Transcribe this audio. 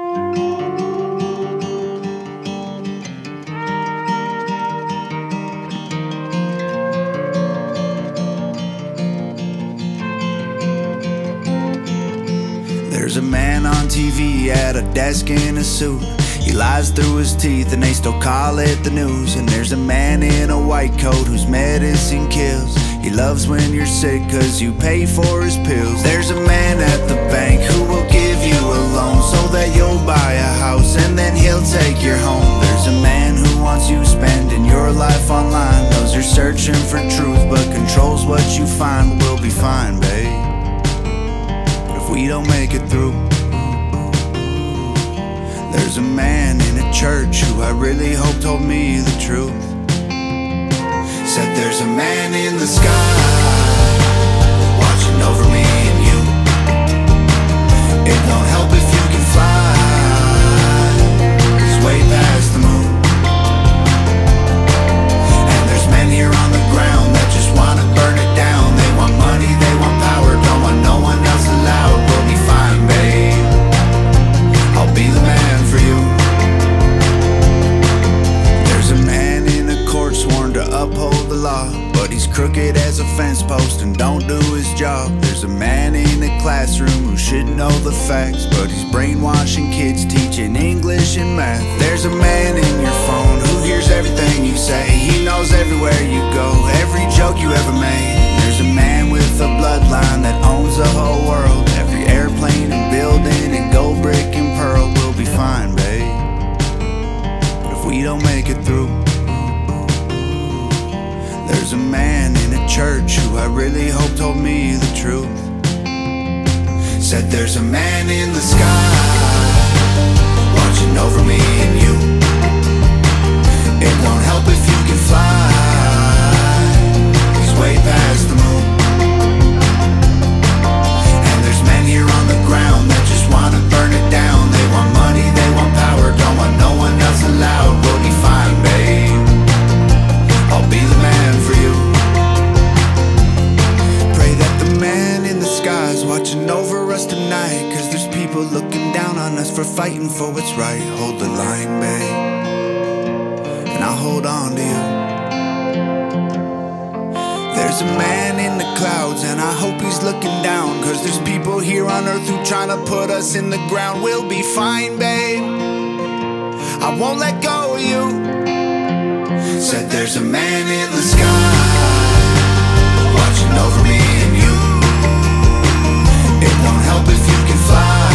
There's a man on TV at a desk in a suit. He lies through his teeth and they still call it the news. And there's a man in a white coat whose medicine kills. He loves when you're sick cause you pay for his pills. There's a man at the bank who will give you a loan so that you'll buy a house and then he'll take your home. There's a man who wants you spending your life online. Knows you're searching for truth but controls what you find. We'll be fine, babe, if we don't make it through. There's a man in a church who I really hope told me the truth. Said there's a man in the sky watching over me and you. It don't help if you can fly, he's way past the moon. And there's men here on the ground that just wanna burn it down. They want money, they want power, don't want no one else allowed. We'll be fine, babe, I'll be the man for you. There's a man in a court sworn to uphold the law, but he's crooked as a fence post and don't do his job. There's a man in a classroom who should know the facts, but he's brainwashing kids, teaching English and math. There's a man in your phone who hears everything you say. He knows everywhere you go, every joke you ever made. There's a man with a bloodline that owns the whole world. Every airplane and building and gold, brick and pearl. We'll be fine, babe, if we don't make it through. There's a man in a church who I really hope told me the truth. Said there's a man in the sky watching over me and you. It don't help if you can fly, he's way past the moon. And there's men here on the ground that just wanna burn it down. They want money, they want power, don't want no one else allowed. We'll be fine, babe, I'll be the man for you. Pray that the man in the sky's watching over us tonight, cause there's people looking down on us for fighting for what's right. Hold the line, babe, and I'll hold on to you. There's a man in the clouds and I hope he's looking down, cause there's people here on earth who trying to put us in the ground. We'll be fine, babe, I won't let go of you. Said there's a man in the sky watching over me and you. It don't help if you can fly,